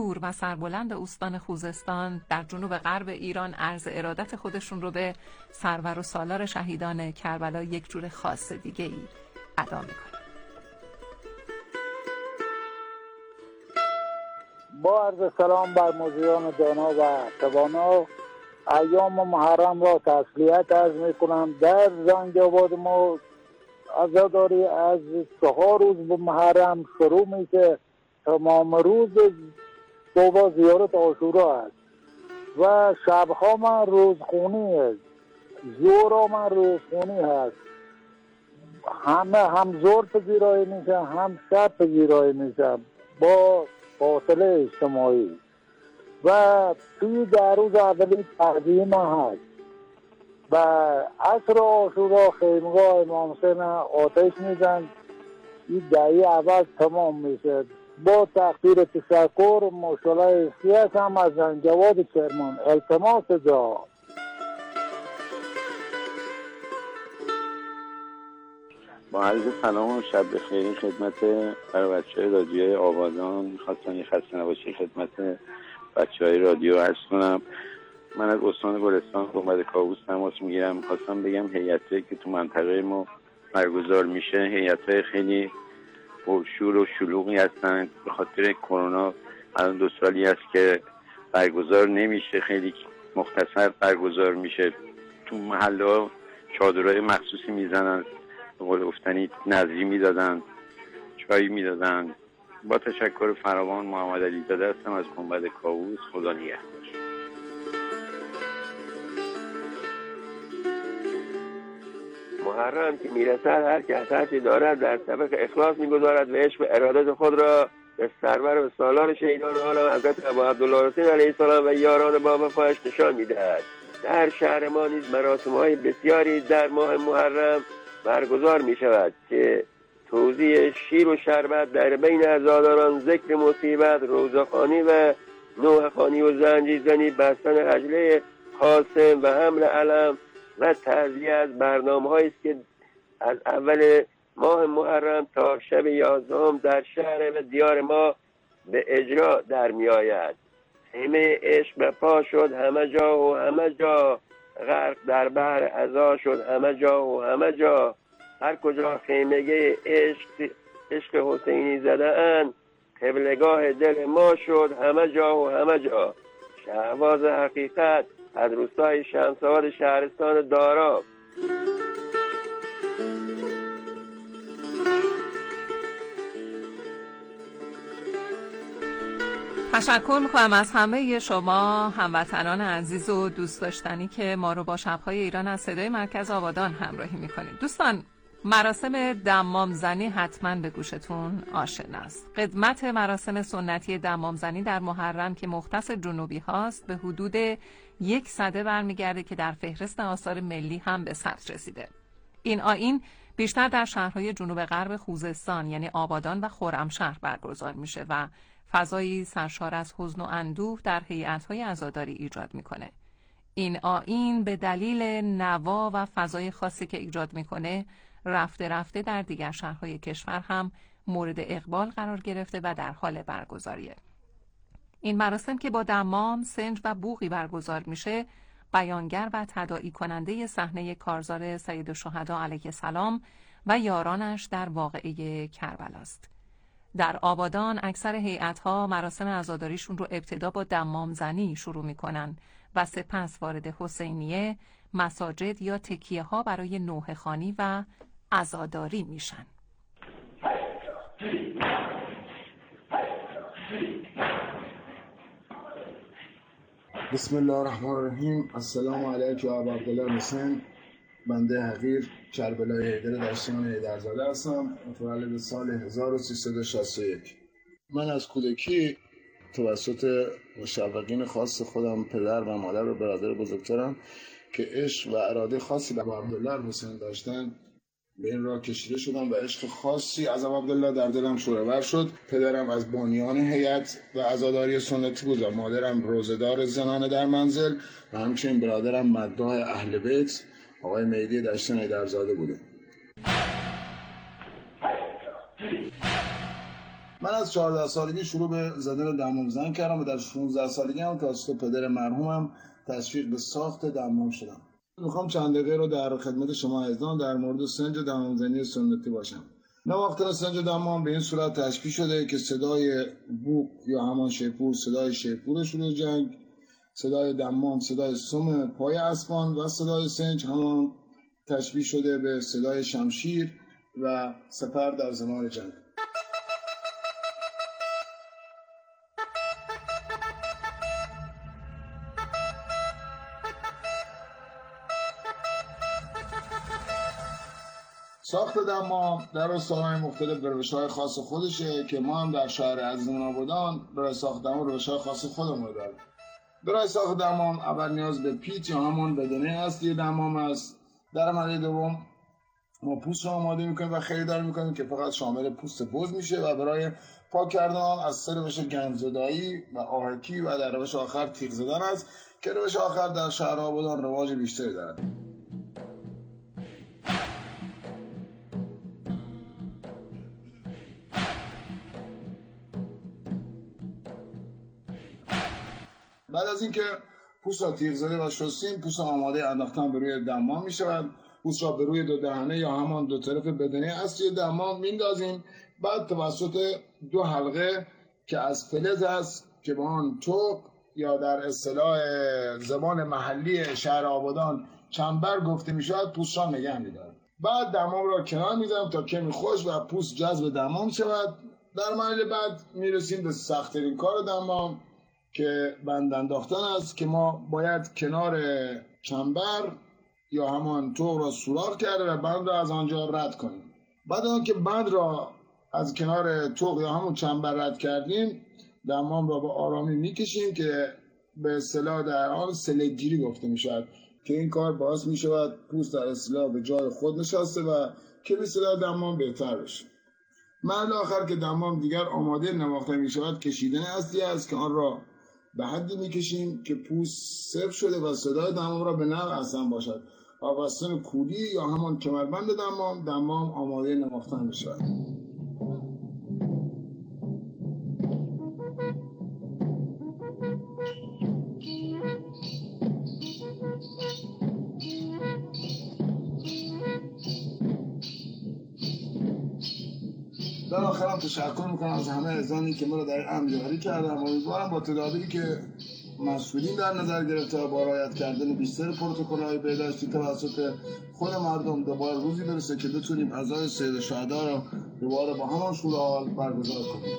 و سربلند استان خوزستان در جنوب غرب ایران عرض ارادت خودشون رو به سرور و سالار شهیدان کربلا یک جور خاص دیگه ای ادا میکنن. با عرض سلام بر مجریان دانا و توانا، ایام محرم را تسلیت عرض میکنم. در زنگاباد ما عزاداری از 4 روز به محرم شروع میشه. تمام روز صبح زیارت عاشورا است و شبها من روزخونی است، ظهرها من روزخونی هست. هم ظهر پذیرایی میشم هم شب پذیرایی میشم با فاصله اجتماعی و توی در روز اولی تعظیم هست و عصر عاشورا خیمگاه امام حسین آتش میزن. این دهی اول تمام میشه. با تقدیر تشکر مشاله سیاست هم از زنگواد کرمان التماس جا. با عرض سلام و شب بخیر خدمت برای بچه های رادیوی آبادان. میخواستم یه خسته نباشی خدمت بچه های رادیو عرض کنم. من از استان گلستان گنبد کاووس تماس میگیرم. میخواستم بگم هیئتی که تو منطقه ما برگزار میشه هیئت‌های خیلی پرشور و شلوغی هستن. به خاطر کرونا الان 2 سالی است که برگزار نمیشه، خیلی مختصر برگزار میشه. تو محله چادرهای مخصوصی میزنن، به قول گفتنی نظری میدادن، چایی میدادن. با تشکر فراوان، محمد علی زاده هستم از گنبد کاووس. خدا نگهدار. محرم که میرسد هر کس هرچی دارد در طبق اخلاص میگذارد و عشق و ارادت خود را به سرور و سالار شهیدان عالم حضرت ابا عبدالله حسین علیه السلام و یاران با وفایش نشان میدهد. در شهر ما نیز مراسم‌های بسیاری در ماه محرم برگزار می شود که توزیع شیر و شربت در بین عزاداران، ذکر مصیبت، روزخوانی و نوحه‌خوانی و زنجیرزنی، بستن عجله خاصم و حمل علم و تعزیه از برنامه‌هایی است که از اول ماه محرم تا شب 11 در شهر و دیار ما به اجرا در می آید. خیمه عشق به پا شد همه جا و همه جا، غرق در بحر عزا شد همه جا و همه جا. هر کجا خیمگه عشق حسینی زده اند، قبلگاه دل ما شد همه جا و همه جا. شهباز حقیقت از روستای شمس‌آباد شهرستان دارا. تشکر میکنم از همه شما هموطنان عزیز و دوست داشتنی که ما رو با شب‌های ایران از صدای مرکز آبادان همراهی میکنید. دوستان، مراسم دمام زنی حتما به گوشتون آشناست. قدمت مراسم سنتی دمام زنی در محرم که مختص جنوبی هاست به حدود 1 سده برمیگرده که در فهرست آثار ملی هم به ثبت رسیده. این آیین بیشتر در شهرهای جنوب غرب خوزستان یعنی آبادان و خرمشهر برگزار میشه و فضایی سرشار از حزن و اندوه در هیئت‌های عزاداری ایجاد میکنه. این آیین به دلیل نوا و فضای خاصی که ایجاد میکنه رفته رفته در دیگر شهرهای کشور هم مورد اقبال قرار گرفته و در حال برگزاریه. این مراسم که با دمام، سنج و بوقی برگزار میشه، بیانگر و تداعی کننده صحنه کارزار سید الشهدا علیه السلام و یارانش در واقعه کربلاست. در آبادان اکثر هیئت‌ها مراسم عزاداریشون رو ابتدا با دمام زنی شروع میکنن و سپس وارد حسینیه، مساجد یا تکیه ها برای نوحه خوانی و عزاداری میشن. بسم الله الرحمن الرحیم. السلام علیک یا ابا عبدالله حسین. بنده حقیر کربلای حیدر دشتیان حیدرزاده هستم، متولد سال 1361. من از کودکی توسط مشوقین خاص خودم، پدر و مادر و برادر بزرگترم که عشق و اراده خاصی به ابا عبدالله حسین داشتن، به این راه کشیده شدم و عشق خاصی از ابا عبدالله در دلم شورور شد. پدرم از بانیان هیئت و عزاداری سنتی بود و مادرم روزه‌دار زنانه در منزل و همچنین برادرم مداح اهل بیت آقای مهدی دشتیان حیدرزاده بوده. من از 14 سالگی شروع به زدن دمام زن کردم و در 16 سالگی هم توسط پدر مرحومم تشویق به ساخت دمام شدم. میخوام چند دقیقه رو در خدمت شما عزیزان در مورد سنج دمام زنی سنتی باشم. نواختن سنج دمام به این صورت تشبیه شده که صدای بوق یا همان شیپور صدای شیپور شروع جنگ، صدای دمام صدای سم پای اسبان و صدای سنج همان تشبیه شده به صدای شمشیر و سپر در زمان جنگ. ساخت دمام در روستاهای مختلف به روش‌های خاص خودشه که ما هم در شهر عزیزمون آبادان برای ساخت دمام روش‌های خاص خودمون داریم. برای ساخت دمام اول نیاز به پیچ یا همون بدنه اصلی دمام است. در مرحله دوم ما پوست رو آماده میکنیم و خریدار میکنیم که فقط شامل پوست بز میشه و برای پاک کردن از سه روش گندزدایی و آهکی و در روش آخر تیغ زدن است که روش آخر در شهر آبادان رواج بیشتری دارد. بعد از اینکه پوست را تیغ زده و شستیم، پوست آماده انداختن به روی دمام می شود. پوست را به روی دو دهنه یا همان دو طرف بدنه اصلی دمام میندازیم. بعد توسط دو حلقه که از فلز است که با آن توق یا در اصطلاح زبان محلی شهر آبادان چنبر گفته می شود پوست را نگه می دارد. بعد دمام را کنار می زنیم تا کمی خوش و پوست جذب دمام شود. در مرحله بعد می رسیم به سخت‌ترین کار دمام که بند انداختن است که ما باید کنار چنبر یا همان توق را سوراخ کرده و بند را از آنجا رد کنیم. بعد آنکه بند را از کنار توق یا همون چنبر رد کردیم، دمام را به آرامی میکشیم که به اصطلاح در آن سلگگیری گفته میشود که این کار باعث میشود پوست در اصطلاح به جای خود نشسته و کمی صدای دمام بهتر بشه. مرحله آخر که دمام دیگر آماده نواخته میشود کشیدن اصلی است که آن را به حدی میکشیم که پوست صفر شده و صدای دمام را به نرم اصلا باشد. آواستن کولی یا همان کمربند دمام آماده نواختن میشود. در آخر هم تشکر میکنم از همه عزیزانی که ما را در این امر یاری کردن. امیدوارم با تدابیری که مسئولین در نظر گرفته و با رعایت کردن بیشتر پروتکل‌های بهداشتی توسط خود مردم دوباره روزی برسه که بتونیم عزای سید شهدا را دوباره با همان شور حال برگزار کنیم.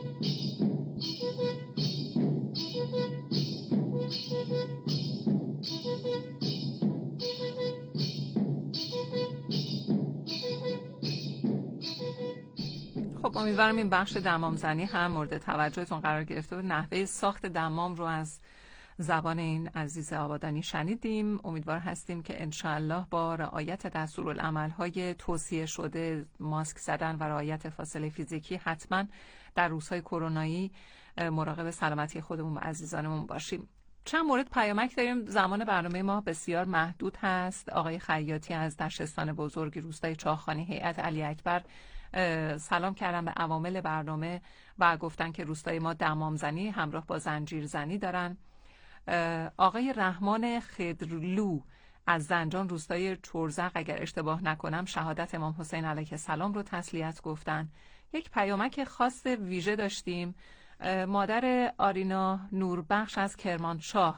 خب امیدوارم این بخش دمام زنی هم مورد توجهتون قرار گرفته و نحوه ساخت دمام رو از زبان این عزیز آبادانی شنیدیم. امیدوار هستیم که انشاءالله با رعایت دستورالعمل‌های توصیه شده، ماسک زدن و رعایت فاصله فیزیکی حتما در روزهای کرونایی مراقب سلامتی خودمون و عزیزانمون باشیم. چند مورد پیامک داریم. زمان برنامه ما بسیار محدود هست. آقای خیاطی از دشتستان بزرگ روستای چاخانی هیئت علی اکبر سلام کردن به عوامل برنامه و گفتن که روستای ما دمام زنی همراه با زنجیر زنی دارن. آقای رحمان خضرلو از زنجان روستای چرزق اگر اشتباه نکنم شهادت امام حسین علیه السلام رو تسلیت گفتن. یک پیامک خاص ویژه داشتیم. مادر آرینا نوربخش از کرمانشاه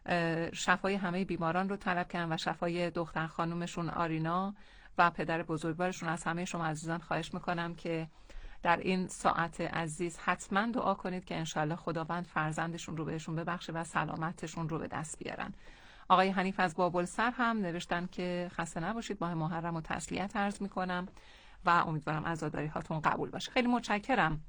شفای همه بیماران رو طلب کردن و شفای دختر خانومشون آرینا و پدر بزرگوارشون. از همه شما عزیزان خواهش میکنم که در این ساعت عزیز حتما دعا کنید که انشالله خداوند فرزندشون رو بهشون ببخشه و سلامتشون رو به دست بیارن. آقای حنیف از بابلسر هم نوشتن که خسته نباشید، ماه محرم و تسلیت عرض میکنم و امیدوارم عزاداری هاتون قبول باشه. خیلی متشکرم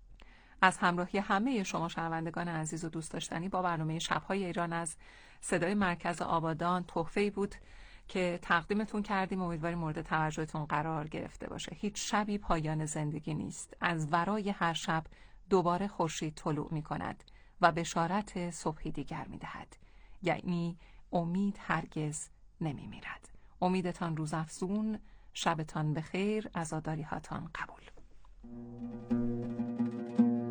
از همراهی همه شما شنوندگان عزیز و دوست داشتنی با برنامه شب‌های ایران از صدای مرکز آبادان. تحفه‌ای بود که تقدیمتون کردیم. امیدواریم مورد توجهتون قرار گرفته باشه. هیچ شبی پایان زندگی نیست. از ورای هر شب دوباره خورشید طلوع می کند و بشارت صبحی دیگر می دهد. یعنی امید هرگز نمی میرد. امیدتان روزافزون، شبتان بخیر، عزاداری هاتان قبول.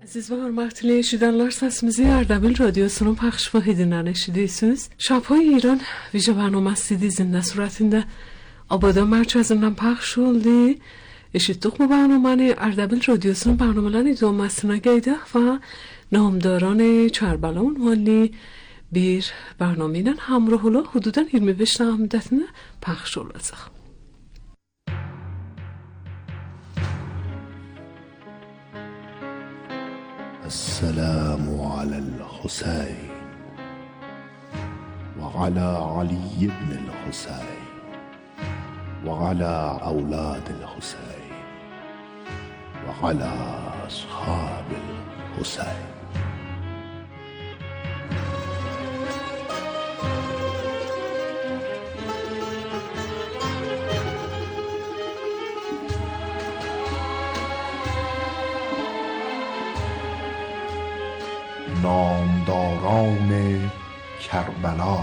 Aziz ve hörmətli eşidənlər, səsimizi Ərdəbil radiosunun pəxş vahidindən eşidirsiniz. Şabhay İran vijə bərnaməsi dizində surətində Abadan mərkəzindən pəxş oldu. Eşitdik bu bərnaməni Ərdəbil radiosunun bərnamələri iddiamasına qeydək və namdaran Kərbəla ünvanlı bir bərnaməyə ilə həmrah olaq. Hududan 25 dəqiqə müddətində pəxş olacaq. السلام على الحسين وعلى علي بن الحسين وعلى أولاد الحسين وعلى أصحاب الحسين. نامداران کربلا.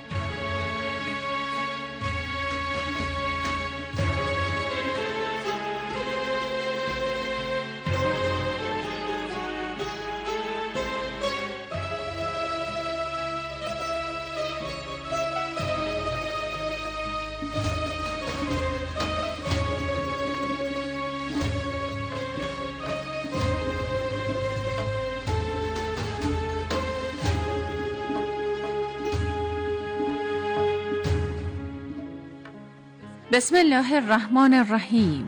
بسم الله الرحمن الرحیم.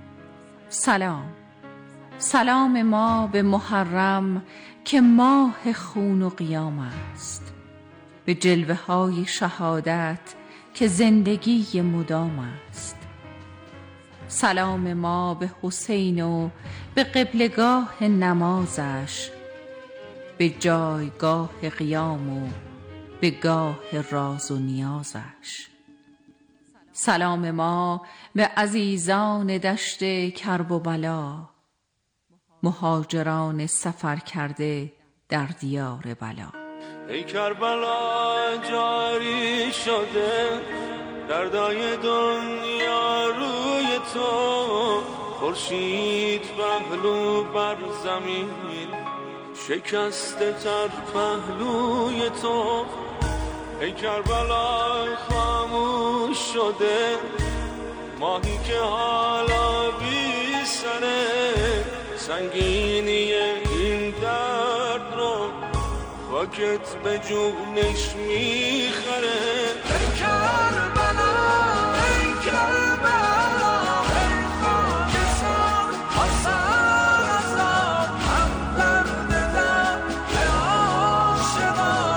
سلام ما به محرم که ماه خون و قیام است، به جلوه های شهادت که زندگی مدام است. سلام ما به حسین و به قبلگاه نمازش، به جایگاه قیام و به گاه راز و نیازش. سلام ما به عزیزان دشت کرب و بلا، مهاجران سفر کرده در دیار بلا. ای کربلا جاری شده دردای دنیا روی تو، خورشید پهلو بر زمین شکسته تر پهلوی تو. ای کربلا خاموش شده ماهی که حالا بی سره، سنگینی این درد رو خاکت به جونش میخره. ای کربلا ای کربلا ای خاکستر حسن از آب هم درد دم ای عاشقان.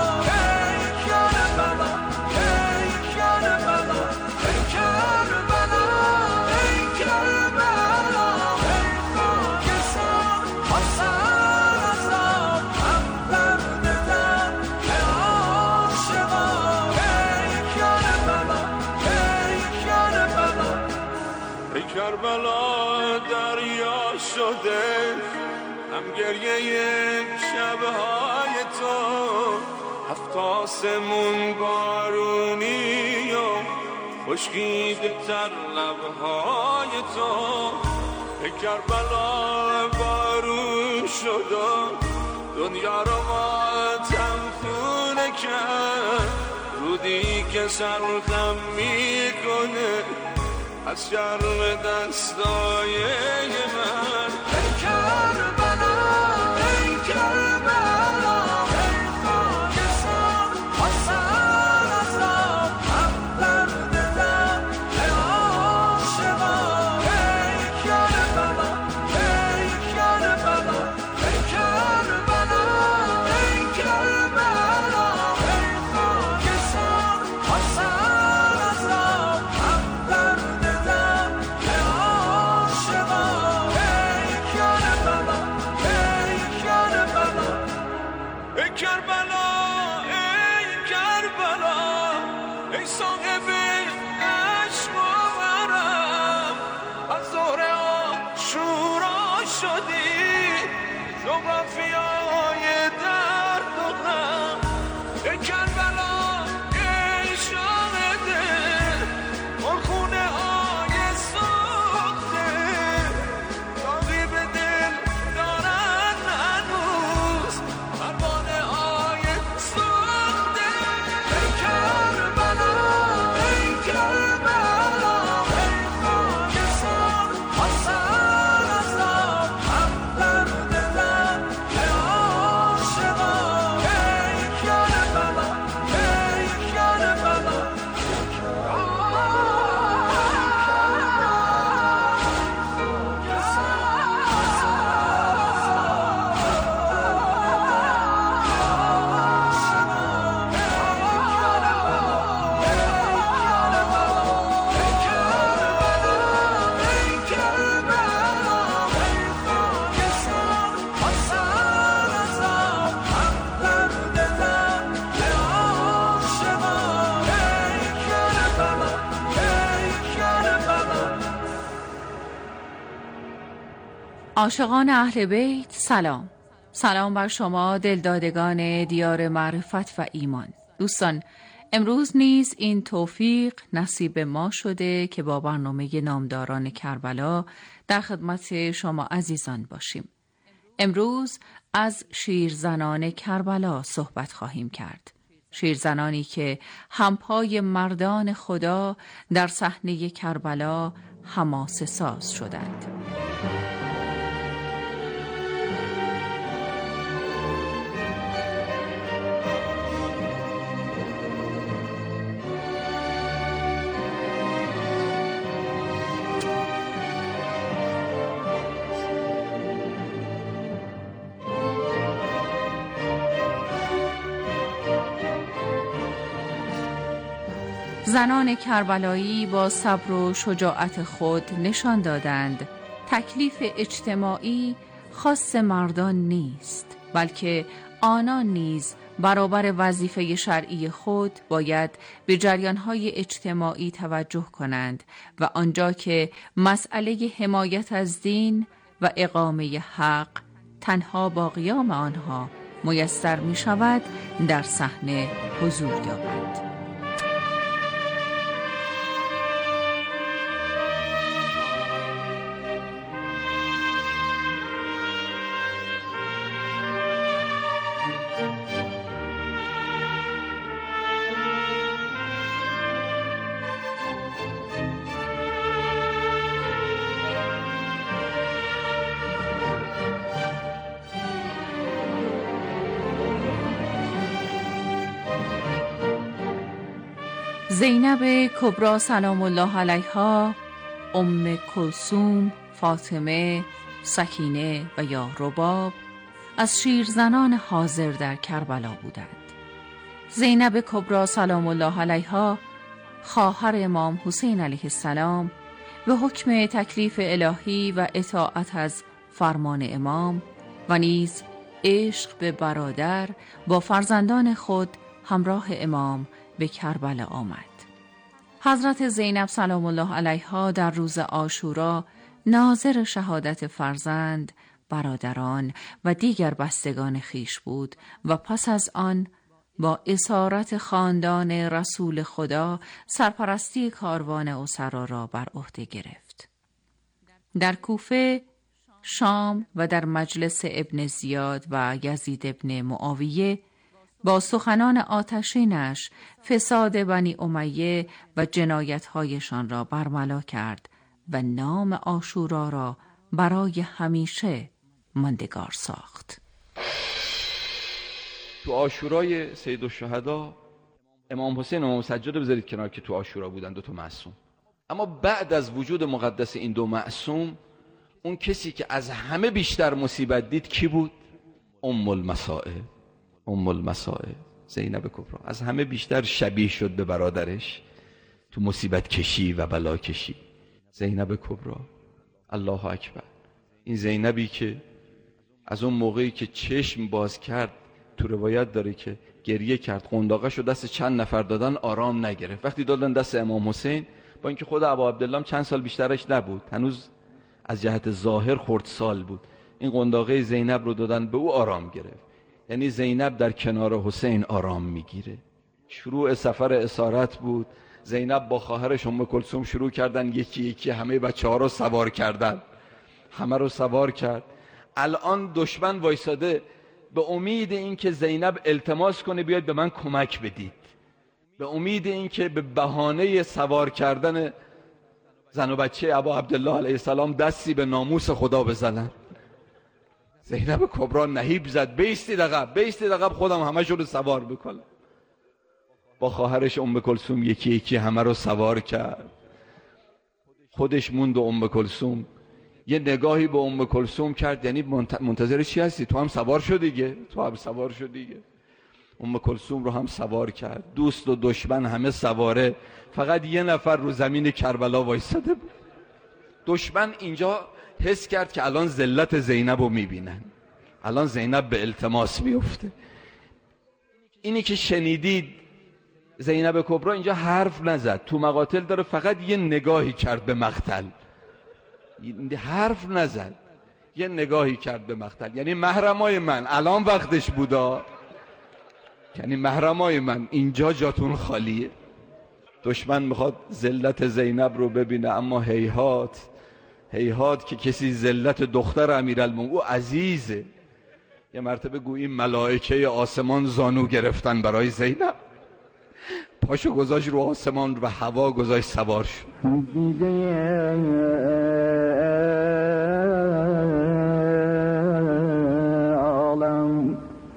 کربلا دریا شده هم گریه شبهای تو، هفت آسمون بارونی و خشکیده تر لبهای تو. ای کربلا بارون شد دنیا رو ماتم خونه کرد، رودی که سرخم میکنه از شرم دستای من. ای کربلا ای کربلا ای خاکستر حسن از آب هم درد دم ای عاشقان. ای کربلا ای کربلا ای کربلا ای کربلا ای خاکستر حسن از آب هم درد ای عاشقان اهل بیت سلام. سلام بر شما دلدادگان دیار معرفت و ایمان. دوستان، امروز نیز این توفیق نصیب ما شده که با برنامه نامداران کربلا در خدمت شما عزیزان باشیم. امروز از شیرزنان کربلا صحبت خواهیم کرد. شیرزنانی که همپای مردان خدا در صحنه کربلا حماسه ساز شدند. زنان کربلایی با صبر و شجاعت خود نشان دادند تکلیف اجتماعی خاص مردان نیست، بلکه آنان نیز برابر وظیفه شرعی خود باید به جریانهای اجتماعی توجه کنند و آنجا که مسئله حمایت از دین و اقامه حق تنها با قیام آنها میسر می شود در صحنه حضور یابند. زینب کبری سلام الله علیها، ام کلثوم، فاطمه، سکینه و یا رباب از شیرزنان حاضر در کربلا بودند. زینب کبری سلام الله علیها خواهر امام حسین علیه السلام به حکم تکلیف الهی و اطاعت از فرمان امام و نیز عشق به برادر با فرزندان خود همراه امام به کربلا آمد. حضرت زینب سلام الله علیها در روز عاشورا ناظر شهادت فرزند، برادران و دیگر بستگان خویش بود و پس از آن با اسارت خاندان رسول خدا سرپرستی کاروان اسرا را بر عهده گرفت. در کوفه، شام و در مجلس ابن زیاد و یزید ابن معاویه با سخنان آتشینش فساد بنی امیه و جنایت‌هایشان را برملا کرد و نام عاشورا را برای همیشه ماندگار ساخت. تو عاشورای سید الشهدا امام حسین و امام سجاد بذارید کنار که تو عاشورا بودن، دو تا معصوم. اما بعد از وجود مقدس این دو معصوم، اون کسی که از همه بیشتر مصیبت دید کی بود؟ ام المصائب زینب کبری. از همه بیشتر شبیه شد به برادرش تو مصیبت کشی و بلا کشی. زینب کبری، الله اکبر. این زینبی که از اون موقعی که چشم باز کرد، تو روایت داره که گریه کرد، قنداقش رو دست چند نفر دادن آرام نگرفت. وقتی دادن دست امام حسین، با اینکه خود ابا عبدالله چند سال بیشترش نبود، هنوز از جهت ظاهر خردسال بود، این قنداقه زینب رو دادن به او، آرام گرفت. یعنی زینب در کنار حسین آرام میگیره. شروع سفر اسارت بود. زینب با خواهرش ام کلثوم شروع کردن یکی یکی همه بچه‌ها رو سوار کردن، همه رو سوار کرد. الان دشمن وایساده به امید این که زینب التماس کنه بیاید به من کمک بدید، به امید این که به بهانه سوار کردن زن و بچه ابا عبدالله علیه السلام دستی به ناموس خدا بزنن. زینب کبری نهیب زد، بیستید عقب خودم همشون رو سوار بکنم. با خواهرش ام کلثوم یکی یکی همه رو سوار کرد. خودش موند و ام کلثوم یه نگاهی به ام کلثوم کرد، یعنی منتظر چی هستی؟ تو هم سوار شو دیگه. ام کلثوم رو هم سوار کرد. دوست و دشمن همه سواره، فقط یه نفر رو زمین کربلا وایساده بود. دشمن اینجا حس کرد که الان ذلت زینب رو میبینن، الان زینب به التماس میفته. اینی که شنیدید زینب کبری اینجا حرف نزد، تو مقاتل داره، فقط یه نگاهی کرد به مقتل، حرف نزد. یه نگاهی کرد به مقتل. یعنی محرمای من الان وقتش بودا، یعنی محرمای من اینجا جاتون خالیه. دشمن میخواد ذلت زینب رو ببینه، اما هیهات هیهات که کسی ذلت دختر امیرالمومنین، او عزیزه. یه مرتبه گویی ملائکه آسمان زانو گرفتن برای زینب، پاشو گذاشت رو آسمان و هوا گذاشت سوار شد. عالم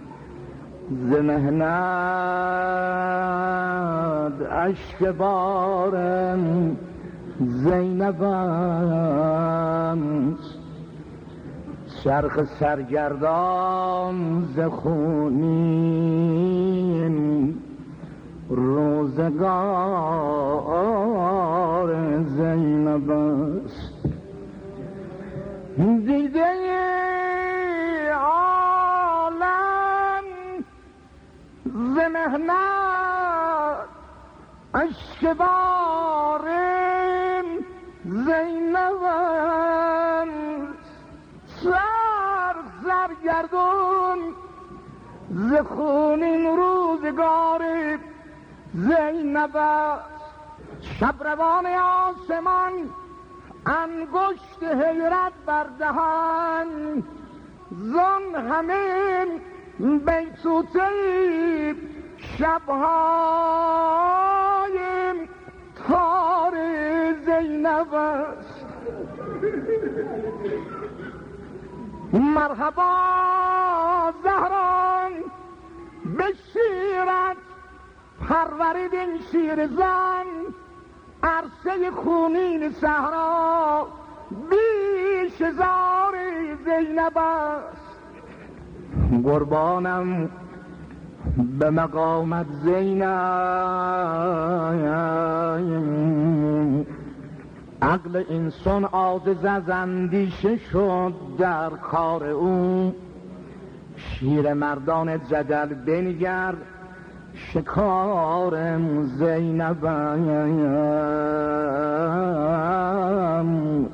زمهند عشق بارم زینبم، چرخ سرگردان ز خونین روزگار زینب است. دیده عالم ز مهنت عشق بارم زینبم، سرگردون ز خونین روزگار زینب است. شب روان آسمان انگشت حیرت بر دهن، زن همین بیتوتی شبهای تار زینب است. مرحبا زهران به شیرت پروریدین شیر زن، عرصه خونین صحرا بیش زار زینب است. قربانم به مقامت زینب، عقل انسان عاجز از اندیشه شد در کار او. شیر مردان جدل بنگر شکارم زینبم،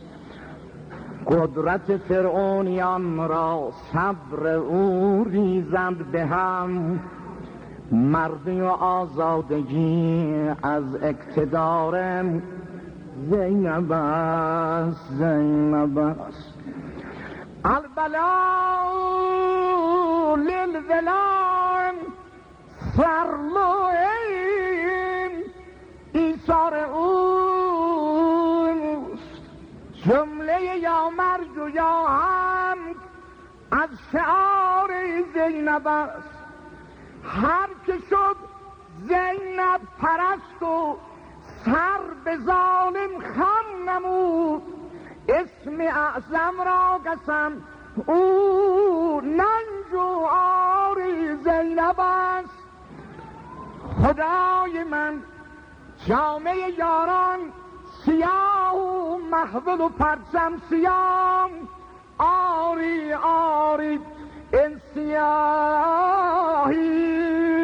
قدرت فرعونیان را صبر او ریزد به هم، مردی و آزادگی از اقتدارم زینب است. زینب است البلاء للولان فرلوین ایثار اوست، جمله یا مرگ و یا هم از شعار زینب است. هر که شد زینب پرست و سر به ظالم خم نمود، اسم اعظم را قسم او ننج و عار زینب است. خدای من جامعه یاران سیاه و محول و پرچم سیاه، آری آری این سیاهی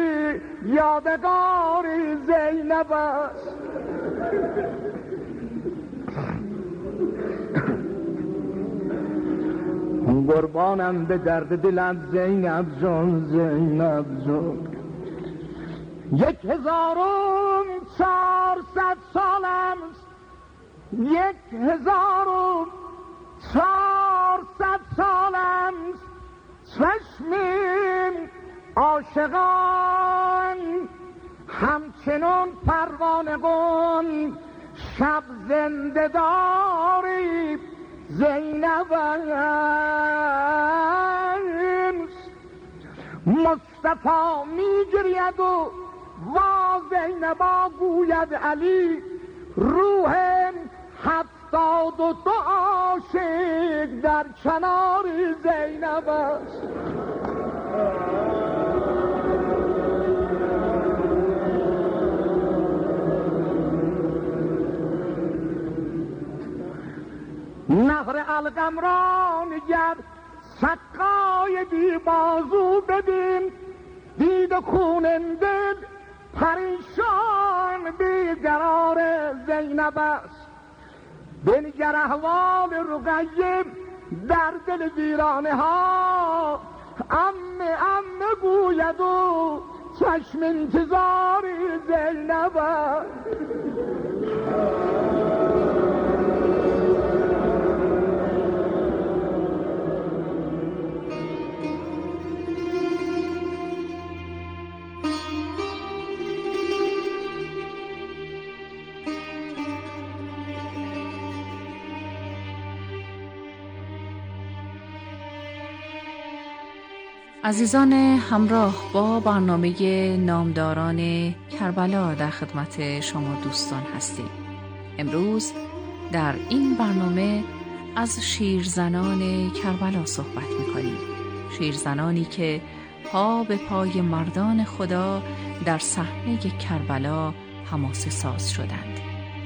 یادگار زینب است. قربانم به درد دلت زینب جون، زینب جون. 1400 سالم 1400 سالم چشمیم عاشقان همچنان پروانه گون، شب زنده داری زینبم. مصطفی میگرید و وا زینبا گوید علی، روح 72 عاشق در کنار زینب است. نهر القم را نگر سقای بی بازو ببین، دید خونن دل پریشان بیقرار زینب است. بنگر احوال رقیه در دل ویرانه ها عمه عمه گوید و چشم انتظار زینب عزیزان همراه با برنامه نامداران کربلا در خدمت شما دوستان هستیم. امروز در این برنامه از شیرزنان کربلا صحبت می‌کنیم. شیرزنانی که پا به پای مردان خدا در صحنه کربلا حماسه ساز شدند.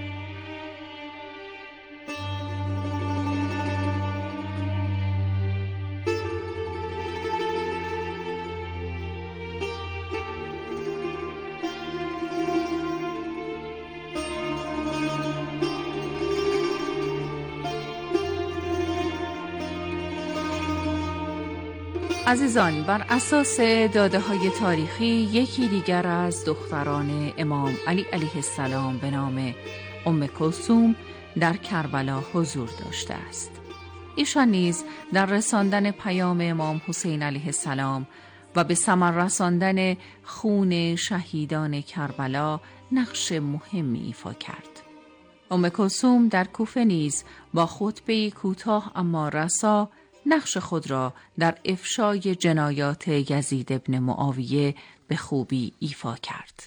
عزیزان، بر اساس داده‌های تاریخی یکی دیگر از دختران امام علی علیه السلام به نام ام کلثوم در کربلا حضور داشته است. ایشان نیز در رساندن پیام امام حسین علیه السلام و به ثمر رساندن خون شهیدان کربلا نقش مهمی ایفا کرد. ام کلثوم در کوفه نیز با خطبه کوتاه اما رسا نقش خود را در افشای جنایات یزید ابن معاویه به خوبی ایفا کرد.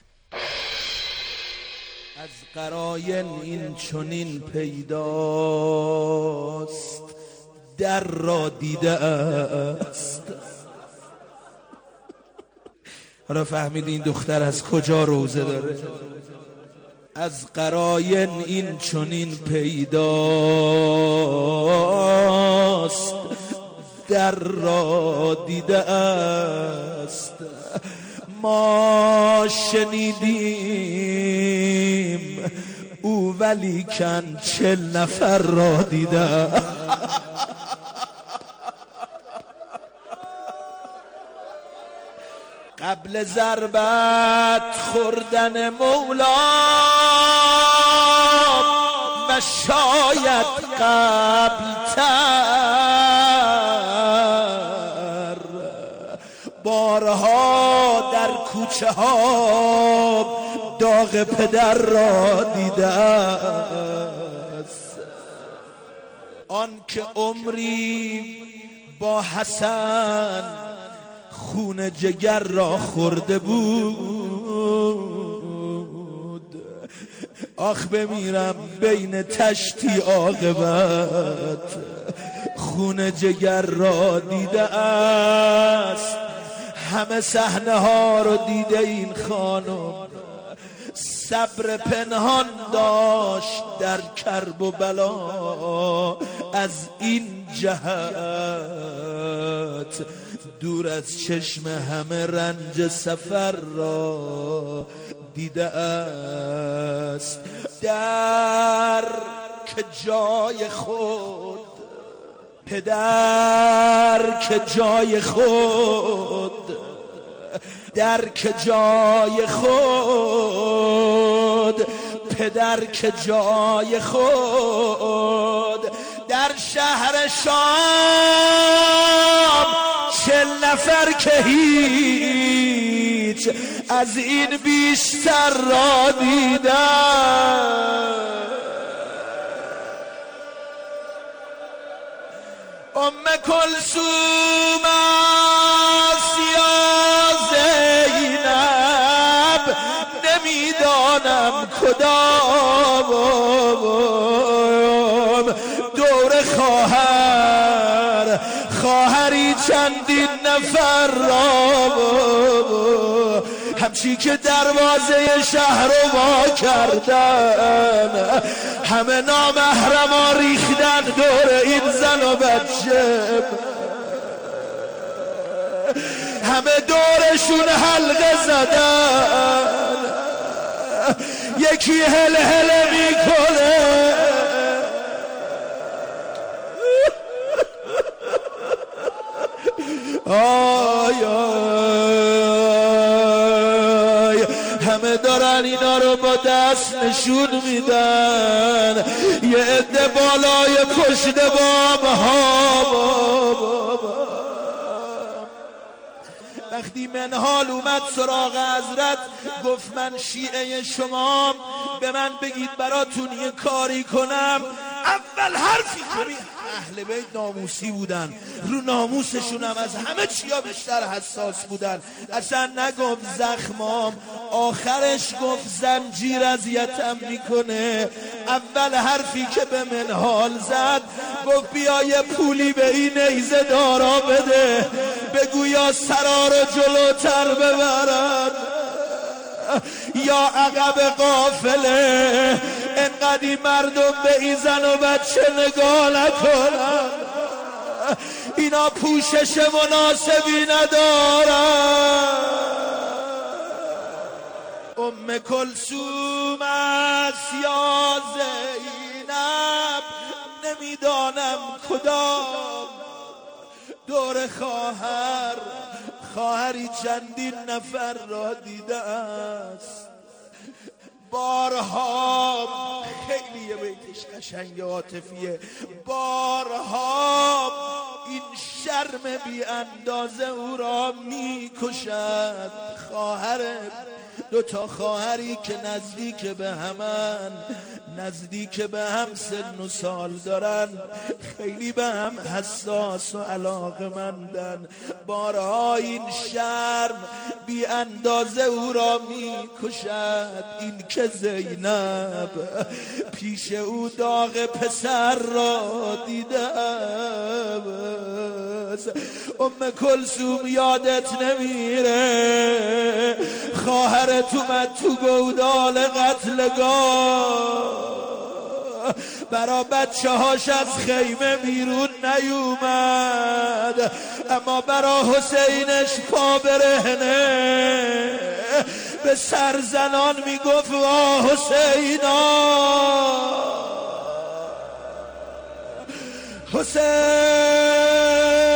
از قراین این چنین پیداست در را دیده است. حالا فهمید این دختر از کجا روزه داره. از قراین این چنین پیداست در را دیده است. ما شنیدیم او ولیکن 40 نفر را دیده. قبل ضربت خوردن مولا و شاید قبل تر بارها در کوچه ها داغ پدر را دیده است. آن که عمری با حسن خون جگر را خورده بود، آخ بمیرم بین تشتی عاقبت خون جگر را دیده است. همه صحنه ها رو دیده این خانم، صبر پنهان داشت در کرب و بلا. از این جهت دور از چشم همه رنج سفر را دیده است. در که جای خود پدر که جای خود در که جای خود پدر که جای خود در شهر شام 40 نفر که هیچ از این بیشتر را دیدن. ام کلثوم است یا زینب نمیدانم کدام، دور خواهری چندین نفر را همچی که دروازه شهر رو وا کردن، همه نامحرما ریختن دور این زن و بچه، همه دورشون حلقه زدن، یکی هل هل میکنه دارن اینا رو با دست نشون میدن. یه عده بالای پشت بام ها وقتی منهال اومد سراغ حضرت گفت من شیعه شمام، به من بگید براتون یه کاری کنم. اول حرفی که اهل بیت ناموسی بودن، رو ناموسشون هم از همه چیا بیشتر حساس بودن. اصلا نگفت زخمام، آخرش گفت زنجیر اذیتم میکنه. اول حرفی که به منهال زد گفت بیا یه پولی به این نیزه دارا بده، بگو یا سرا رو جلوتر ببرن یا عقب قافله، انقدی مردم به این زن و بچه نگاه نکنن، اینا پوشش مناسبی ندارن. ام کلثوم است یا زینب، نمیدانم کدام، دور خواهری چندین نفر را دیده است. بارها، خیلی یه بیتش قشنگ عاطفیه، بارها این شرم بی اندازه او را می کشد. دوتا خواهری که نزدیک به همن، نزدیک به هم سن و سال دارن، خیلی به هم حساس و علاقه‌مندن. بارها این شرم بی اندازه او را می کشد. این که زینب پیش او داغ پسر را دیده است. ام کلثوم یادت نمیره خواهرت اومد تو گودال قتلگاه، برا بچه هاش از خیمه بیرون نیومد، اما برا حسینش پا برهنه به سرزنان میگفت وا حسینا، حسین.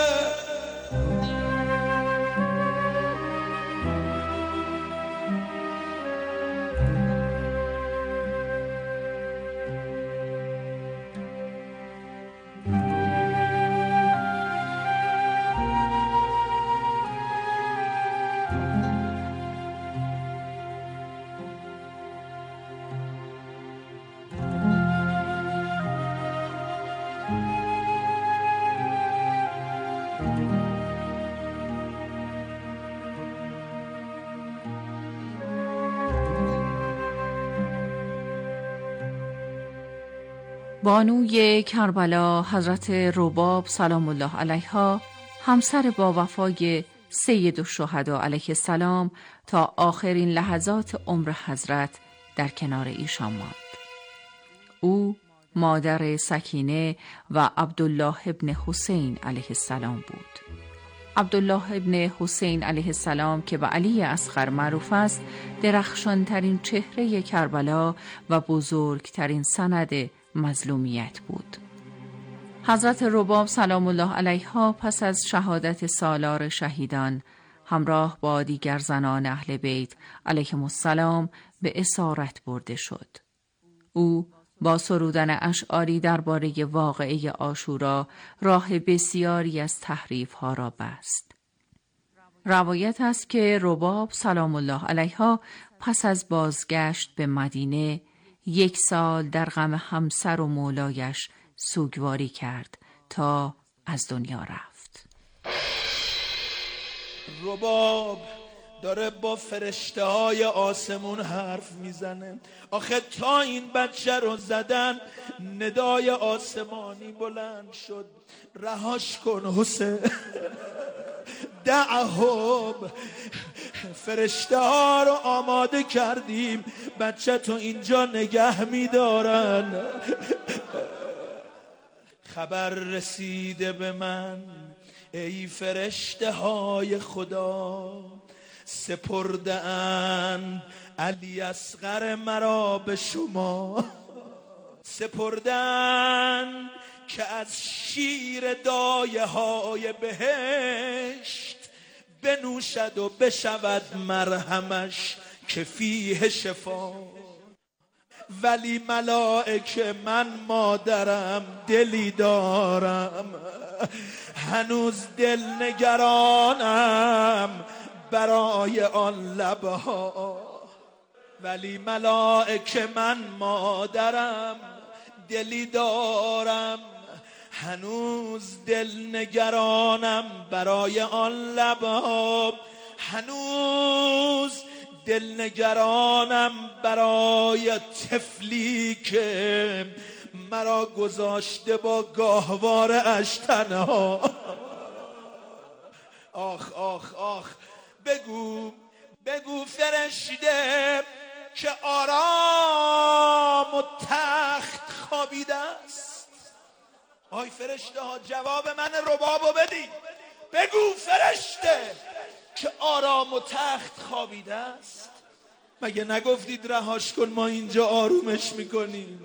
بانوی کربلا حضرت رباب سلام الله علیها، همسر با وفای سید الشهدا علیه السلام، تا آخرین لحظات عمر حضرت در کنار ایشان ماند. او مادر سکینه و عبدالله ابن حسین علیه السلام بود. عبدالله ابن حسین علیه السلام که به علی اصغر معروف است، درخشانترین چهره کربلا و بزرگترین سند مظلومیت بود. حضرت رباب سلام الله علیها پس از شهادت سالار شهیدان همراه با دیگر زنان اهل بیت علیهم السلام به اسارت برده شد. او با سرودن اشعاری درباره واقعه عاشورا راه بسیاری از تحریف‌ها را بست. روایت است که رباب سلام الله علیها پس از بازگشت به مدینه 1 سال در غم همسر و مولایش سوگواری کرد تا از دنیا رفت. رباب داره با فرشته های آسمون حرف میزنه. آخه تا این بچه رو زدن ندای آسمانی بلند شد، رهاش کن حسین، دعهم، فرشته ها رو آماده کردیم، بچه تو اینجا نگه میدارن. خبر رسیده به من ای فرشته های خدا، سپردن علی اصغر مرا به شما، سپردن که از شیر دایه های بهشت بنوشد و بشود مرهمش که فیه شفا. ولی ملائکه من مادرم دلی دارم، هنوز دل نگرانم برای آن لبها. ولی ملائکه من مادرم دلی دارم، هنوز دل نگرانم برای آن لبها. هنوز دل نگرانم برای طفلی که مرا گذاشته با گاهوار اش تنها. آخ آخ آخ، بگو بگو فرشته که آرام و تخت خوابیده است. آی فرشته ها جواب من ربابو بدید. بگو فرشته که آرام و تخت خوابیده است. مگه نگفتید رهاش کن ما اینجا آرومش میکنیم؟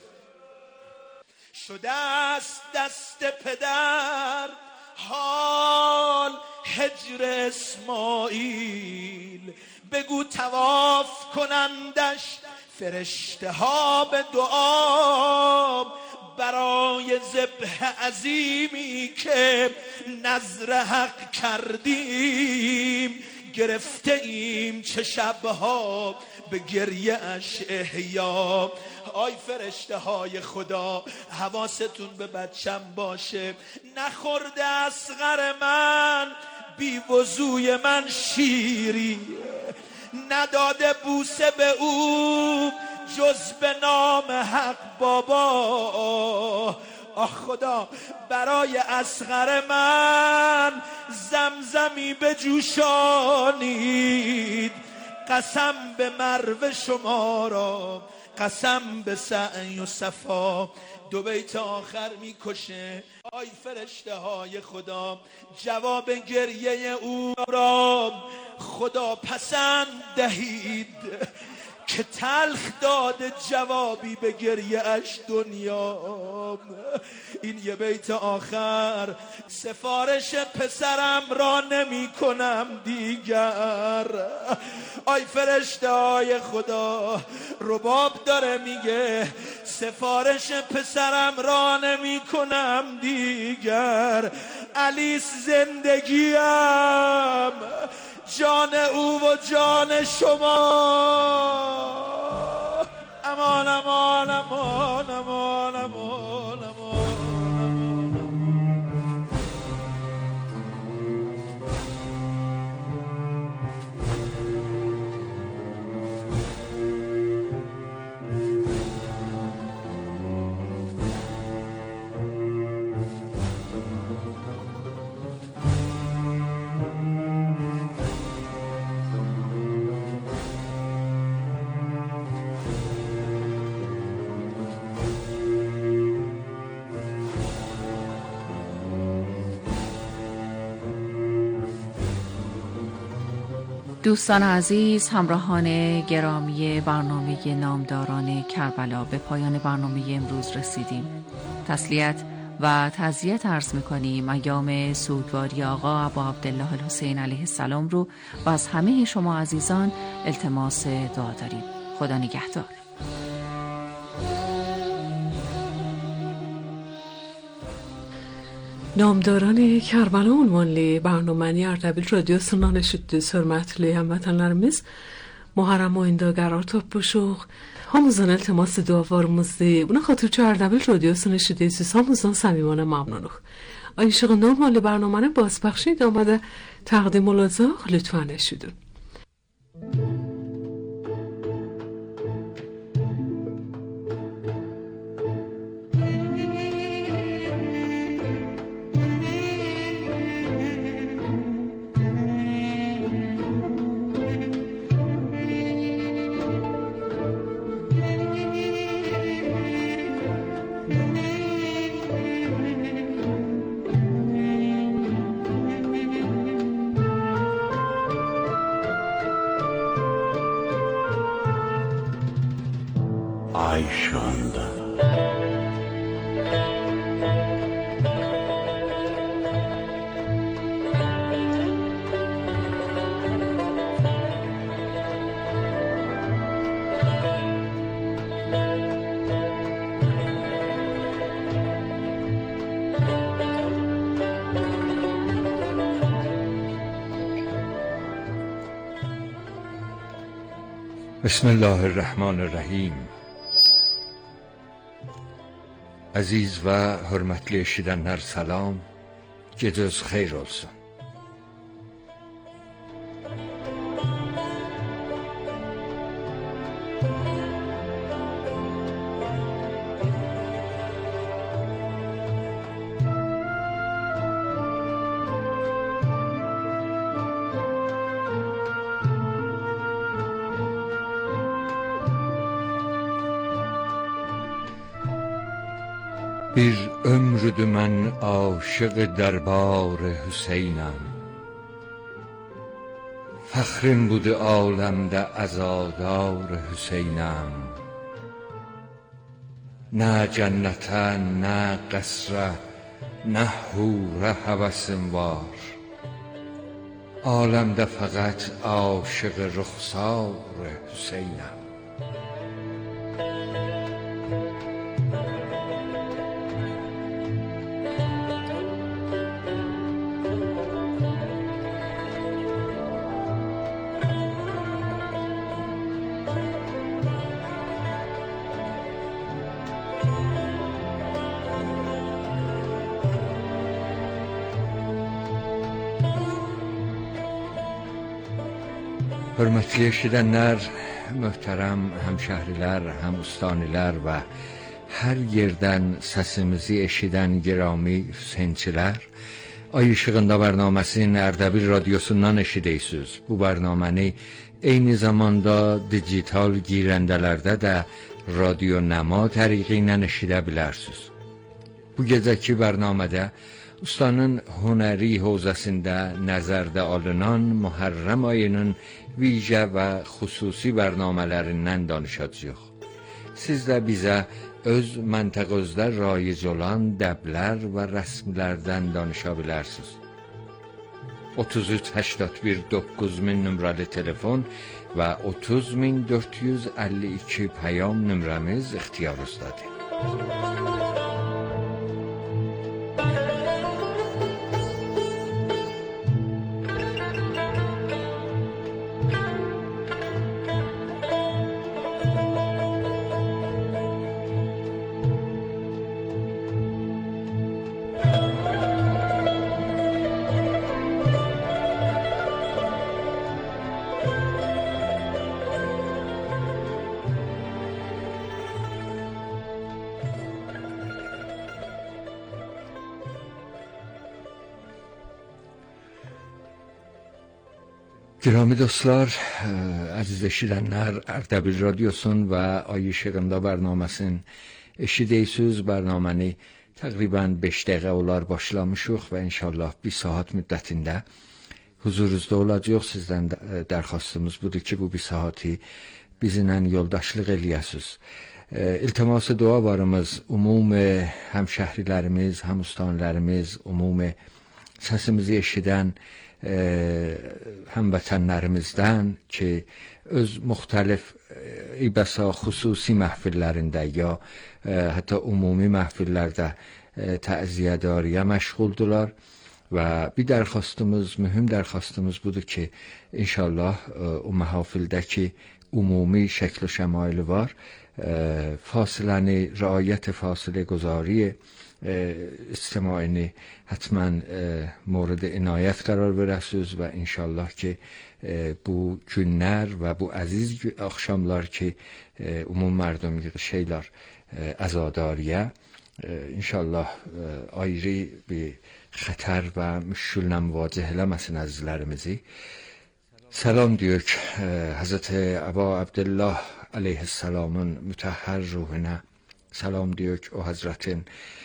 شده است دست پدر حال هجر اسماعیل. بگو طواف کنندش فرشته ها به دعا برای ذبح عظیمی که نذر حق کردیم. گرفته ایم چه شبها به گریه اش احیا. آی فرشته های خدا حواستون به بچم باشه، نخورده اصغر من بی وضوی من شیری، نداده بوسه به او جز به نام حق بابا. آه خدا برای اصغر من زمزمی بجوشانید. قسم به مرو شما را، قسم به سعی و صفا. دو بیت آخر میکشه. آی فرشته های خدا جواب گریه او را خدا پسند دهید که تلخ داده جوابی به گریه اش دنیا. این یه بیت آخر سفارش پسرم را نمی کنم دیگر. آی فرشته های خدا رباب داره میگه سفارش پسرم را نمی کنم دیگر. علیس زندگیم جان او و جان شما. امان امان امان امان امان امان. دوستان عزیز، همراهان گرامی برنامه نامداران کربلا، به پایان برنامه امروز رسیدیم. تسلیت و تعزیت عرض می‌کنیم ایام سوگواری آقا ابا عبدالله الحسین علیه السلام رو و از همه شما عزیزان التماس دعا داریم. خدا نگهدار. Namdorani Karbala unvanlı barnomani Ardabil Radyo sunan eşittiğiniz hürmetli hamvatanlarımız Muharrem ayında qarar topuşuq. Hamımızın iltiması dualarımızdır. Buna xatirçi Ardabil Radyosu'nu eşitdiğiniz hamımızdan samimane mamnunuq. Ayşığı normalı barnomanı bazbaxşid amada təqdim olacaq. Lütfen eşidin. Ayşanda بسم الله الرحمن الرحیم. Aziz və hörmətli eşidənlər, salam. Gecəniz xeyir olsun. Bir ömrüdür mən aşıq dərbar Hüseynəm. Fəxrim budur aləmdə əzadar Hüseynəm. Nə cənnətə, nə qəsrə, nə hurə həvəsim var. Aləmdə fəqət aşıq rüxsar Hüseynəm. Hörmətli eşidənlər, möhtərəm həmşəhrilər, həmüstanilər və hər yerdən səsimizi eşidən girami Hüseynçilər, Ay İşığında bərnaməsinin Ərdəbil radiosundan eşidirsiniz. Bu bərnaməni eyni zamanda digital girəndələrdə də radio nəma təriqi ilə eşidə bilərsiniz. Bu gecəki bərnamədə ustanın hünəri hövzəsində nəzərdə alınan Muharrem ayının vicə və xüsusi bərnamələrindən danışacağıq. Siz də bizə öz məntəqənizdə raic olan dəblər və rəsmlərdən danışa bilərsiniz. 33 81 9000 nömrəli telefon və 30452 pəyam nömrəmiz ixtiyarınızdadır. Girami dostlar, əziz eşidənlər, Ərdəbil radiosun və Ay İşığında bərnaməsinin eşidirsiniz. Bərnaməni təqribən 5 dəqiqə olar başlamışıq və inşallah 1 saat müddətində huzurunuzda olacaq. Sizdən dərxastımız budur ki, bu 1 saati bizimlə yoldaşlıq eləyəsiniz. İltiması dua varımız ümumi həmşəhrilərimiz, həmüstanlərimiz, ümumi səsimizi eşidən həmvətənlərimizdən ki, öz müxtəlif bəsa xüsusi məhfillərində ya hətta ümumi məhfillərdə təziyyədariyə məşğuldurlar və bir dərxastımız, mühüm dərxastımız budur ki, inşallah o məhafildəki ümumi şəkl şəmaili var, fasiləni, riayət fasilə guzari اجتماعی حتما مورد عنایت قرار برسوز و انشالله که bu günlər və bu əziz axşamlar ki, ümum mərdum şeylər əzadariyə inşallah ayrı bir xətər və müşküllə müvacih eləməsin əzizlərimizi. Salam diyork Hazreti Aba Abdullah aleyhisselamın mütəhhər ruhuna salam diyork o Hazretin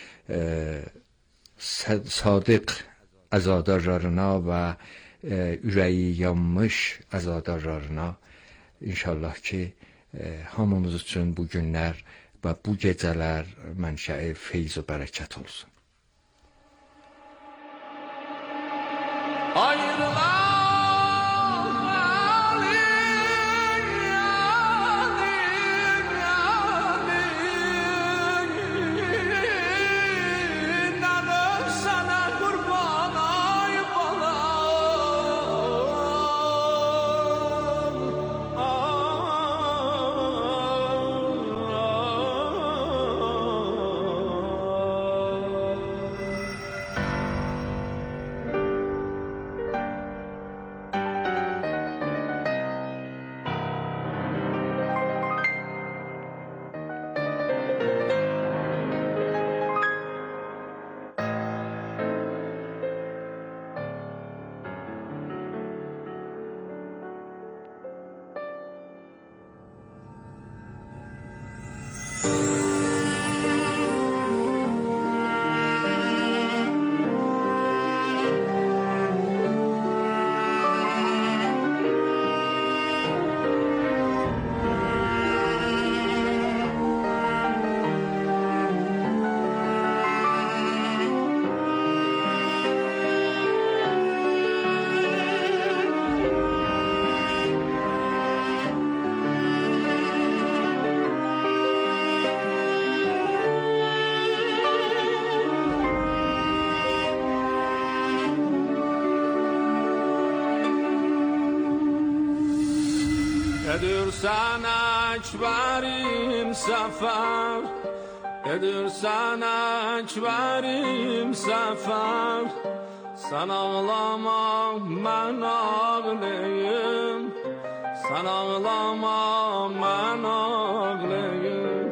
sadiq əzadarlarına və ürəyi yanmış əzadarlarına inşallah ki, hamımız üçün bu günlər və bu gecələr mənşəi feyz və bərəkət olsun. ادرسن اکبریم سفر ادرسن اکبریم سفر sen ağlama ben ağlayayım sen ağlama ben ağlayayım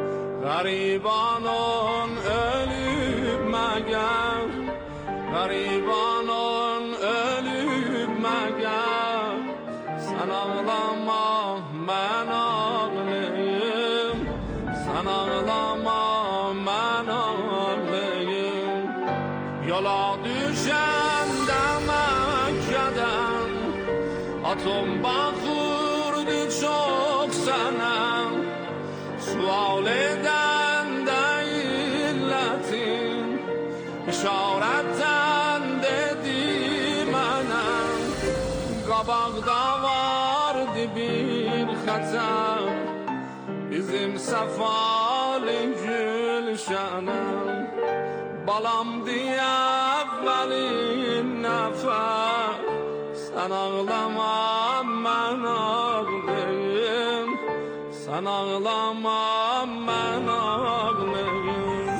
garibanın ölüp məgər garibanın ölüp məgər sen ağlama ben ağlayayım sen ağlama ben ağlayayım yola düşəndə Məkkədən atım baxırdı çox sənə sual edəndə illətin işarətən dedi mənə qabaqda vardı bir xətər bizim səfalı gülşənəm balam diye evvelin nəfər sen ağlama ben ağlayayım sen ağlama ben ağlayayım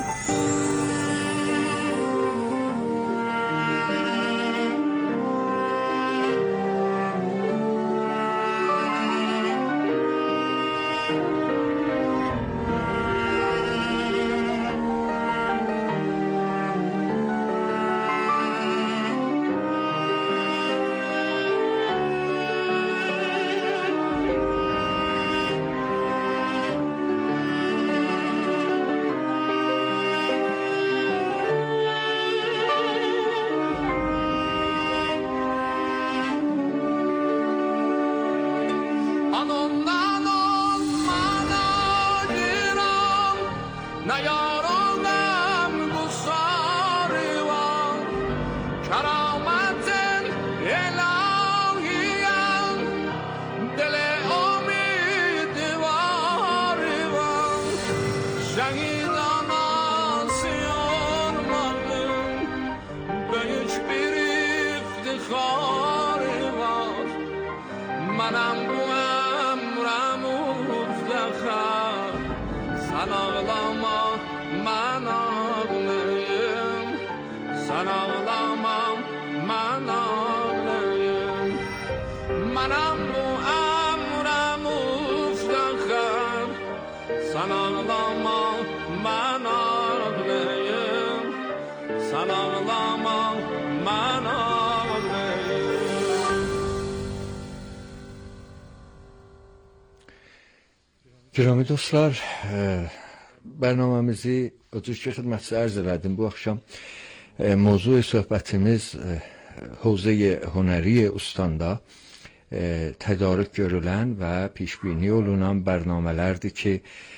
گرامی دوستlar برنامemizi که خدمت عرض elədim bu akşam موضوع söhbətimiz حوزه هنری ustandə tədarük görülən və pişbini olunan bərnamələrdir ki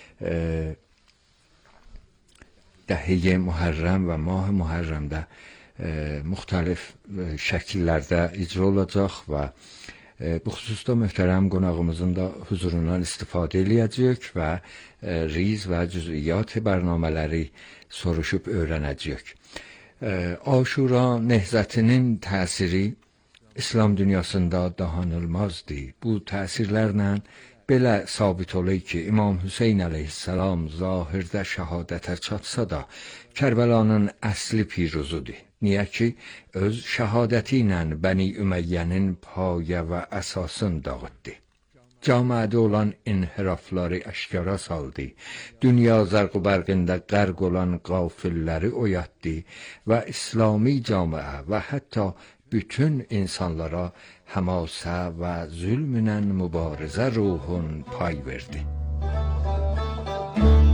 dəhiyyə Muharrəm və Mah Muharrəmdə müxtəlif şəkillərdə icra olacaq və bu xüsusda möhtərəm qonağımızın da huzurundan istifadə edəcəyik və riz və cüz'iyyat bərnamələri soruşub öyrənəcəyik. Aşura nehzətinin təsiri İslam dünyasında dahanılmazdır. Bu təsirlərlə belə sabit olur ki, İmam Hüseyn əleyhissalam zahirdə şəhadətə çatsa da Kərbəlanın əsli piruzudur. Niyə ki, öz şəhadəti ilə Bəni Üməyyənin payə və əsasını dağıtdı. Camiədə olan inhirafları aşkara saldı. Dünya zərq-bərqində qərq olan qafilləri oyatdı və İslami camiə və hətta bütün insanlara həmasə və zülmünən mübarizə ruhun pay verdi.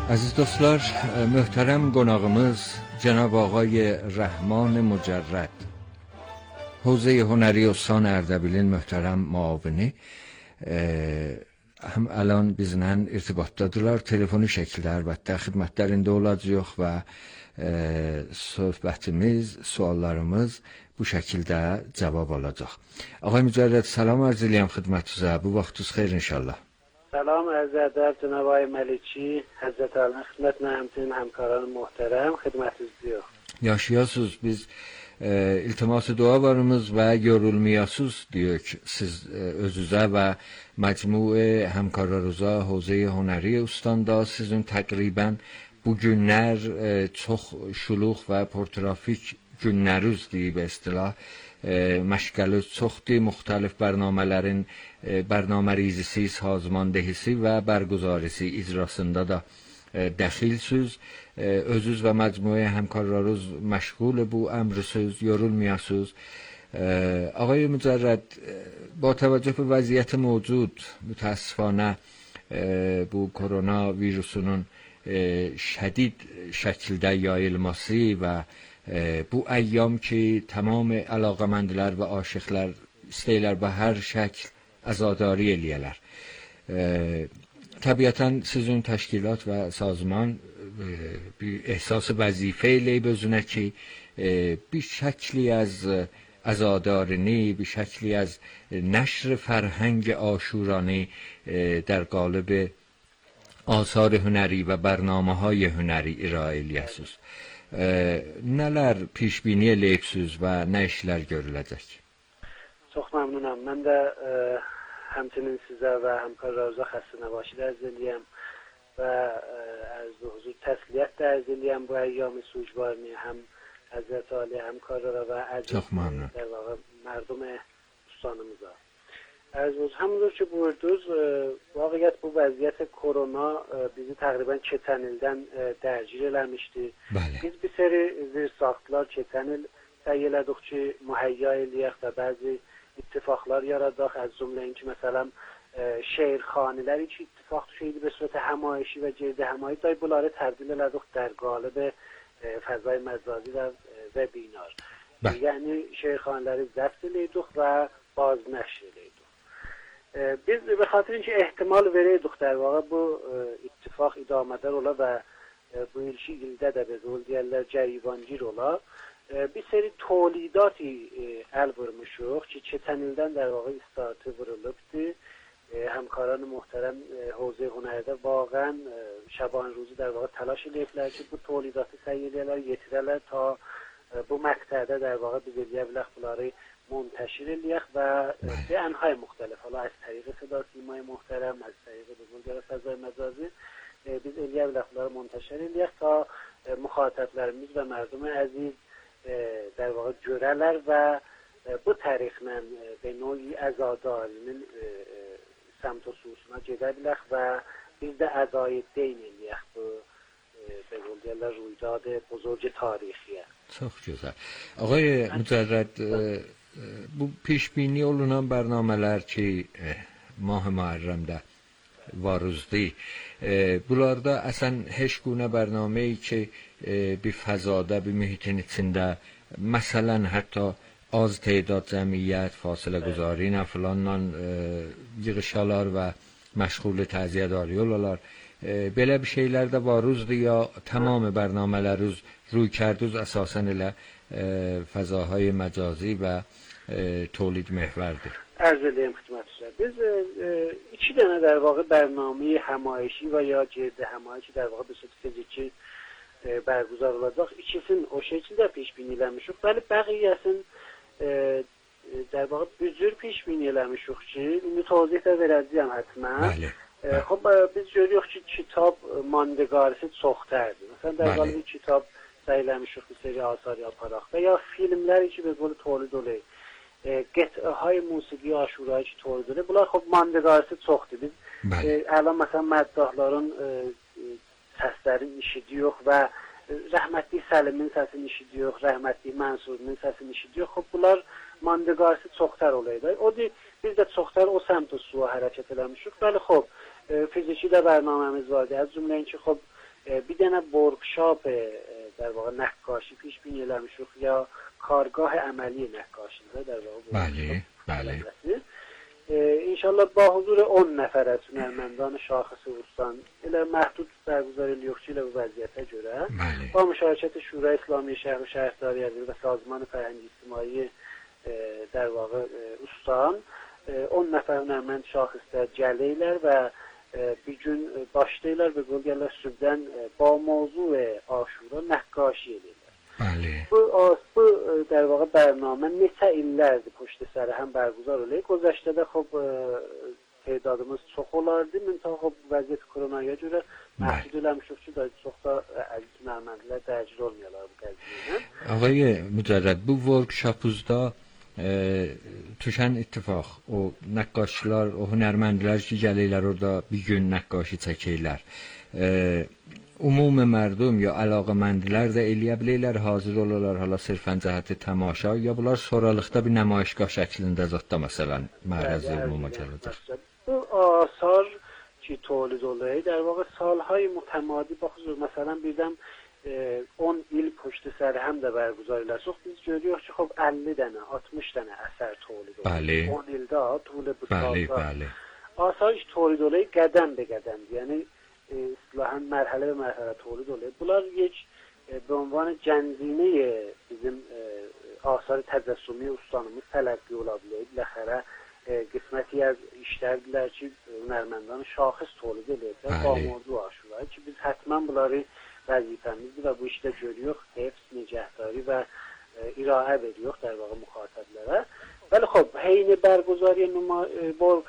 Aziz dostlar, möhtərəm qonağımız Cənab Ağay Rəhman Mücərrəd, Hövzə Hünəri Ustan Ərdəbilin möhtərəm müavini həm الان bizlə irtibatdadırlar. Telefoni şəkildə əlbəttə xidmətlərində olacaq və söhbətimiz, suallarımız bu şəkildə cavab alacaq. Ağay Mücərrəd, salam arz edirəm xidmətinizə. Bu vaxtınız xeyir inşallah. سلام عرض ادب جناب آقای ملیچی، حضرت عالی خدمت همچنین همکاران محترم خدمتinizdəyik. Yaşayasınız, biz iltimas dualarımız və yorulmayasınız deyək siz özünüzə və məcmuu həmkarlarınıza, Hövzə Hünəri Ustandə. Sizin təqribən bu günlər çox şuluq və portrafik günləriniz deyib istilah. Məşğəli çoxdur, müxtəlif bərnamələrin bərnamərizisi, sazmandehisi və bərgüzarisi icrasında da dəxilsiniz. Özünüz və məcmuə həmkarlarınız məşğul bu əmrsiniz, yorulmayasınız. Ağay Mücərrəd, با توجه به وضعیت موجود متاسفانه bu korona virusunun şədid şəkildə yayılması və bu əyyam ki tamam əlaqəməndlər və aşiqlər istəyirlər və hər şəkl azadari eləyələr. Təbiətən sizin təşkilat və sazman bir ehsas vəzifə eləyib özünə ki bir şəkli از azadarini، به شکلی از نشر فرهنگ آشورانی در قالب آثار هنری و برنامه‌های هنری ارائه eləyəsiniz. Nələr پیشبینی eləyibsiz və nə işlər görüləcək? Çox məmnunam. Mən də həmçinin sizə və həmkarlarınıza xəstə nəvaşid ərz eləyəm və ərz huzur təsliyyət də ərz eləyəm bu əyyam-ı سوگوارانه هم حضرت عالی همکارا و عزیز در واقع مردم دوستانımıza. همونطور که بردوز واقعیت bu vəziyyət korona bizi təqribən keçən ildən dərgir eləmişdi. Biz bir seri zirsaxtlar keçən il səy elədik ki, mühəyya eləyək və bəzi ittifaqlar yaradaq. از جمله اینکه مثلا şeirxaniləri ki ittifaq düşəydi به صورت həmayişi və gerdə həmayişi dayı bunları təbdil elədik در قالب فضای مجازی و وبینار. یعنی شیخانları ضبط elədik və بازنشر elədik. Biz به خاطر اینکه احتمال verəydik در واقع bu ittifaq idamədar ola və bu ildə də biz ol deyirlər cəyivancir ola bir seri تولیداتی əl vurmuşuq ki keçən ildən در واقع istatı vurulubdu. همکاران محترم حوزه هنرdə واقعا شبان روزی در واقع تلاش eləyiblər ki bu تولیداتı səy eləyərlər, yetirərlər ta bu məqsədə در واقع biz eləyə bilək bunları منتشر eləyək və به انهای مختلف حالا از طریق صدا سیمای محترم از طریق بزرگوار فضای مجازی biz eləyə bilək bunları منتشر eləyək ta müxatəblərimiz və mردم عزیز در واقع görərlər və bu tarixlə به نوعی azadalinin سمت و سوسuna gedə bilək və biz də ədai deyn eləyək bu به قول دیرlər رویداد بزرگ تاریخیه. Çox gözəl. Ağay Mücərrəd, bu پیشبینی olunan bərnamələr ki mah Mühərrəmdə varızdır. Bunlarda əsən heç günə bərnaməyi ki bir fəzada, bir mühitin içində məsələn hətta az تعداد جمعیت فاصله گذاری نه فلان yığışalar və məşğul təziyyədari olalar. Belə bir şeylər də varızdır ya tamam bərnamələriniz روی کردوز اساساً elə فضاهای مجازی و تولید محورdir. Arz edeyim xidmətinizə. Biz iki dənə در واقع برنامه həmayişi və ya gerdə həmayişi در واقع به صورت فیزیکی برگزار olacaq. İkisini o şəkildə پیشبینی eləmişik. Bəli, bəqiyyəsini در واقع bir cür پیشبینی eləmişik ki, indi توضیح də verəcəyəm həttəmə. خب biz görüyoruz ki kitab mandəgarisi çoxdurdur. Məsələn, در قالب kitab sayılamışıq bir seri آثار yaparaq və ya filmləri ki به قول تولید olur. قطعه های موسیقی آشورایی ki تولید olur. Bunlar خب mandəgarisi çoxdur. Biz الان مثلا مداحların səslərini eşidirik və rəhmətli Səlimin səsini eşidirik, rəhmətli Mənsurun səsini eşidirik. Xop bunlar mandəgarisi çoxtar olaydı. O deyil, biz də çoxtar o səmt-i suya hərəkət eləmişik. Bəli, xop, fiziki də bərnaməmiz vardı. Az cümlə ki, xop, بیدن ورکشاپ در واقع نقاشی پیش بینی لمشوخ یا کارگاه عملی نقاشی در واقع بله انشالله با حضور اون نفر از هنرمندان شاخص استان الى محدود برگزاری لیوخچیل و وضعیت جوره با مشارکت شورای اسلامی شهر و شهرداری و سازمان فرهنگی اجتماعی در واقع استان اون نفر هنرمند شاخص جلیلر و بیجون başlayırlar ve bölgeler sübden با موضوع آشورا نقاشی ediyorlar. Bu در واقع برنامه neçə illərdir پشت سر هم برگزار oluyor. گذشته خب تعدادımız çox olardı. Müntəha خب vəziyyət koronaya görə محدود olmuşuq ki, çox da əziz hünərməndlər dərcil olmuyorlar bu qəziyyə. آقای مجرد bu workshop'uzda tuşan ittifaq o nəqqaşlar, o hünərməndlər ki, gəlirlər orada bir gün nəqqaşi çəkirlər. Ümumi mərdum ya əlaqəməndlər də eləyə bilirlər, hazır olurlar hala sırfən cəhəti təmaşa ya bunlar sonralıqda bir nümayişgah şəklində zətdə məsələn mərəzi ümuma gələcək. Bu asar ki tolid oluyor در واقع سالهای متمادی با خصوص مثلا بیدم 10 il پشت سر هم da برگزاریler çox biz görüyoruz ki خب 50 dənə 60 dənə əsər tolid oluyor 10 ildə طول bu saalda asar tolid oluyor qədəm be qədəm yəni اصلاحاً مرحله به مرحله تولید oluyor. Bunlar یک به عنوان جنزینه bizim آثار تجسمی استانımız تلقی olabiliyor. Biləxərə qisməti az işlərdirlər ki, hünərməndان şaxıs tolid edirlər با موضوع آشورا ki biz həttəmən bunları vəzifəmizdir və bu işdə görüyoruz, hifz, nigahdarí və iraə veriyoruz در واقع مخاطبlərə. ولی خب حین برگزاری